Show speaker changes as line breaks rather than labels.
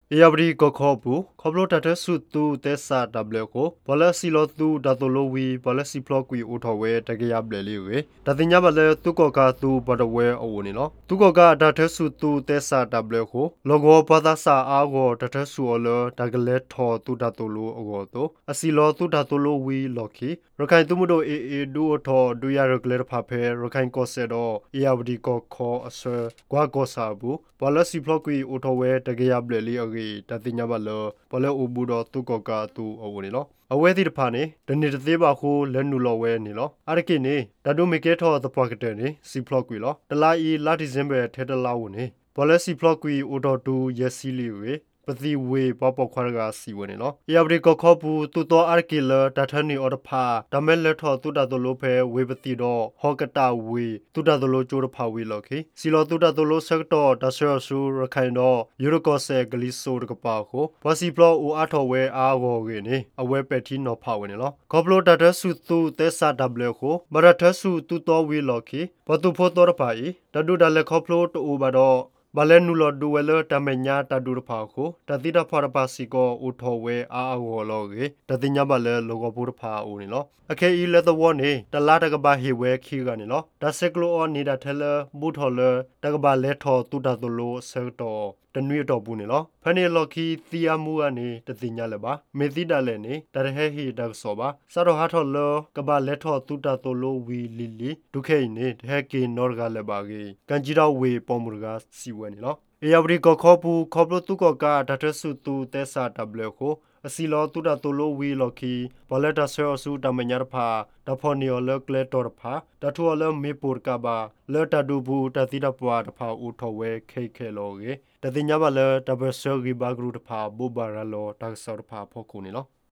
Yabri Gokobu, Koblo Tata Sutu, Tessa Wko, Policy Lotu, Datolowi, Policy Ploqui Utawe, Tagayable, Tatinyabale, Tukoka, tu Badawe Owenino, Tukoka, Tata Sutu, Tessa Wko, Logo Padasa Ago, Tata Suolo, Tagaleto, Tudatulu, Ogoto, Asilo, Tudatolowi, Loki, Rokai Tumudo e duoto, Duyarogler Pape, Rokai Cosedo, Yabri Goko, Sir, Guagosabu, Policy Ploqui Utawe, Tagayable.တတိညာဘလောပလဲအဘူတော်တုကောကာတူအဝနေလောအဝဲတိတဖာနေတနေတသေးပါခိုးလဲနူလောဝဲနေလောအရကိနေတဒုမေကေထောသပွားကတဲ့နေစီဖလော့ကွေလောတလာအီလာဒီဇင်ဘဲထဲတလာဝနေပလဲစီဖလော့ကွေအိုတော်တူယက်စီလီဝေပတိဝေပပခွာရကစီဝနေလောယဘရီကခောပူတူတော်အရကိလတထနီအော်တဖာတမဲလက်ထောတူတာတလိုဖဲဝေပတိတော့ဟောကတာဝေတူတာတလိုကျိုးတဖာဝေလောခေစီလောတူတာတလိုဆက်တော့တဆောဆူရခိုင်တော့ယူရိုကောဆဲဂလီဆိုတကပါကိုပစီဖလောအိုအထောဝဲအားဂောကေနေအဝဲပက်တီနော်ဖာဝနေလောကောပလိုတတဆူတူတဲဆာဒဘလကိုမရထဆူတူတော်ဝေလောခေပတူဖို့တော်ပါဤတဒုဒလက်ကောပလိုတူဘာတော့ဘလဲနူလောဒူဝဲလတမညာတဒူရဖာကိုတတိတဖာရပါစီကိုဥထောဝဲအာအဝောလောကေတတိညာဘလဲလောကပူရဖာဦးနေလောအခေဤလက်တော်နေတလာတကဘာဟေဝဲခီကနေလောတဆက်ကလိုအောနေတာထဲလဘူထောလတကဘာလဲထောတူတတလိုဆက်တော်တနွေတော်ပူနေလောဖနေလော်ခီသီယာမူကနေတတိညာလည်းပါမေသီတာလည်းနေတရဟဲဟီဒက်ဆောပါစတော်ဟာထော်လောကဘာလက်ထောတူတာတိုလိုဝီလီလီဒုခဲနေတဟဲကေနော်ကလည်းပါကေကန်ကြီးတော်ဝေပေါ်မူကစီဝဲနေလောအေယဘရီကခောပူခောပလတုကကဒတ်ဆူတူတဲဆာတဘလကိုအစီလောတူတာတိုလိုဝီလော်ခီဘလက်တာဆောဆူတမညာဖာတဖော်နီယလကလက်တော်ဖာတထူအလမေပူကဘာလက်တဒူဘူးတတိတပွားတဖာဦးထော်ဝဲခေခဲလောကေတတိညာဘလတဘဆောဂီဘာဂရုတဖာဘူဘာရလောတက်ဆောတဖာဖောက်ခုနေလော